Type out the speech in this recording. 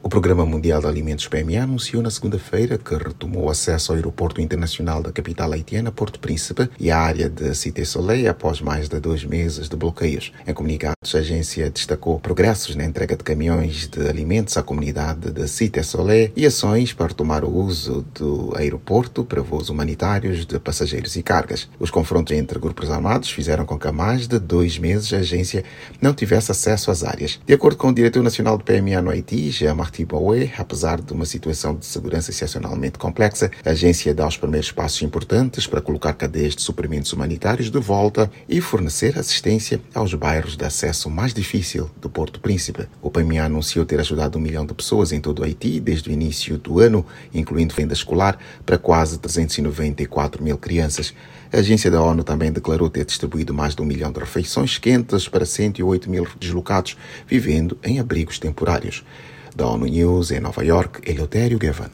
O Programa Mundial de Alimentos PMA anunciou na segunda-feira que retomou o acesso ao aeroporto internacional da capital haitiana, Porto Príncipe, e à área de Cité Soleil após mais de 2 meses de bloqueios. Em comunicados, a agência destacou progressos na entrega de caminhões de alimentos à comunidade de Cité Soleil e ações para retomar o uso do aeroporto para voos humanitários de passageiros e cargas. Os confrontos entre grupos armados fizeram com que há mais de 2 meses a agência não tivesse acesso às áreas. De acordo com o diretor nacional do PMA no Haiti, Jean-Martin Boué, apesar de uma situação de segurança excepcionalmente complexa, a agência dá os primeiros passos importantes para colocar cadeias de suprimentos humanitários de volta e fornecer assistência aos bairros de acesso mais difícil do Porto Príncipe. O PMA anunciou ter ajudado 1 milhão de pessoas em todo o Haiti desde o início do ano, incluindo venda escolar para quase 394 mil crianças. A agência da ONU também declarou ter distribuído mais de 1 milhão de refeições quentes para 108 mil deslocados vivendo em abrigos temporários. Da ONU News em Nova York, Eleutério Gavan.